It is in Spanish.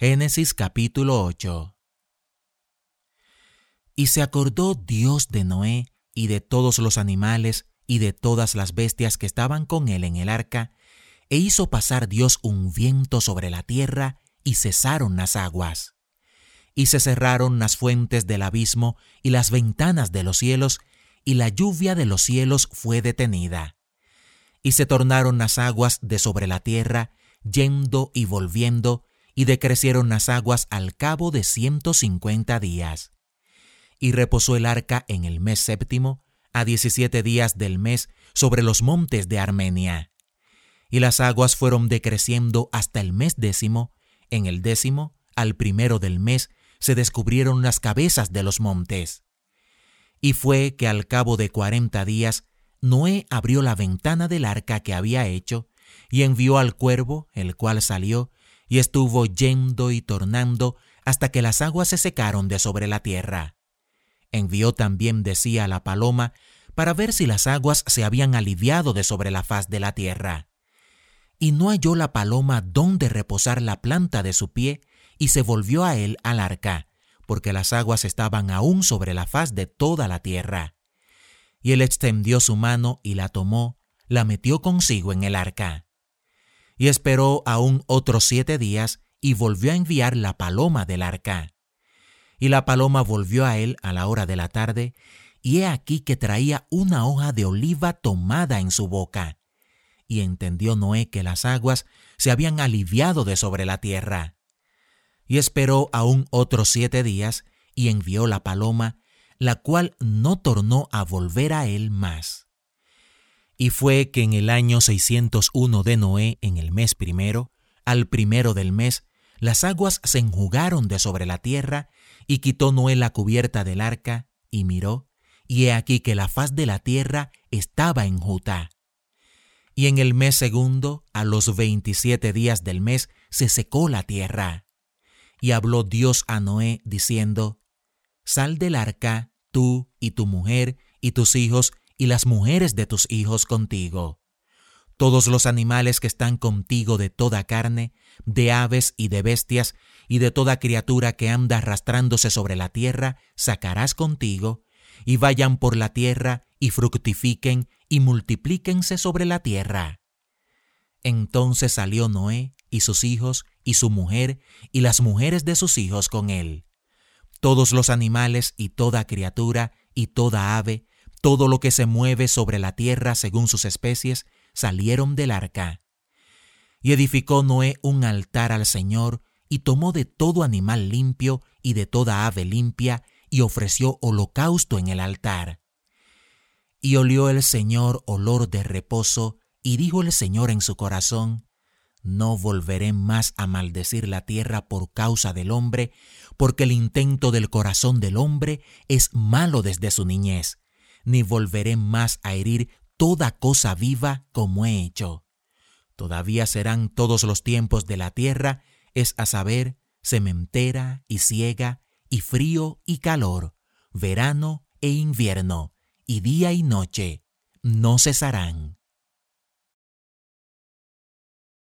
Génesis capítulo 8. Y se acordó Dios de Noé y de todos los animales y de todas las bestias que estaban con él en el arca, e hizo pasar Dios un viento sobre la tierra, y cesaron las aguas. Y se cerraron las fuentes del abismo y las ventanas de los cielos, y la lluvia de los cielos fue detenida. Y se tornaron las aguas de sobre la tierra, yendo y volviendo, y decrecieron las aguas al cabo de 150 días. Y reposó el arca en el mes séptimo, a 17 días del mes, sobre los montes de Armenia. Y las aguas fueron decreciendo hasta el mes décimo. En el décimo, al primero del mes, se descubrieron las cabezas de los montes. Y fue que al cabo de 40 días, Noé abrió la ventana del arca que había hecho, y envió al cuervo, el cual salió, y estuvo yendo y tornando hasta que las aguas se secaron de sobre la tierra. Envió también de sí a la paloma, para ver si las aguas se habían aliviado de sobre la faz de la tierra. Y no halló la paloma donde reposar la planta de su pie, y se volvió a él al arca, porque las aguas estaban aún sobre la faz de toda la tierra. Y él extendió su mano y la tomó, la metió consigo en el arca. Y esperó aún otros 7 días, y volvió a enviar la paloma del arca. Y la paloma volvió a él a la hora de la tarde, y he aquí que traía una hoja de oliva tomada en su boca. Y entendió Noé que las aguas se habían aliviado de sobre la tierra. Y esperó aún otros 7 días, y envió la paloma, la cual no tornó a volver a él más. Y fue que en el año 601 de Noé, en el mes primero, al primero del mes, las aguas se enjugaron de sobre la tierra, y quitó Noé la cubierta del arca, y miró, y he aquí que la faz de la tierra estaba enjuta. Y en el mes segundo, a los 27 días del mes, se secó la tierra. Y habló Dios a Noé, diciendo: Sal del arca, tú y tu mujer y tus hijos y las mujeres de tus hijos contigo. Todos los animales que están contigo de toda carne, de aves y de bestias, y de toda criatura que anda arrastrándose sobre la tierra, sacarás contigo, y vayan por la tierra, y fructifiquen, y multiplíquense sobre la tierra. Entonces salió Noé, y sus hijos, y su mujer, y las mujeres de sus hijos con él. Todos los animales, y toda criatura, y toda ave, todo lo que se mueve sobre la tierra según sus especies, salieron del arca. Y edificó Noé un altar al Señor, y tomó de todo animal limpio y de toda ave limpia, y ofreció holocausto en el altar. Y olió el Señor olor de reposo, y dijo el Señor en su corazón: No volveré más a maldecir la tierra por causa del hombre, porque el intento del corazón del hombre es malo desde su niñez, ni volveré más a herir toda cosa viva como he hecho. Todavía serán todos los tiempos de la tierra, es a saber, sementera y siega, y frío y calor, verano e invierno, y día y noche, no cesarán.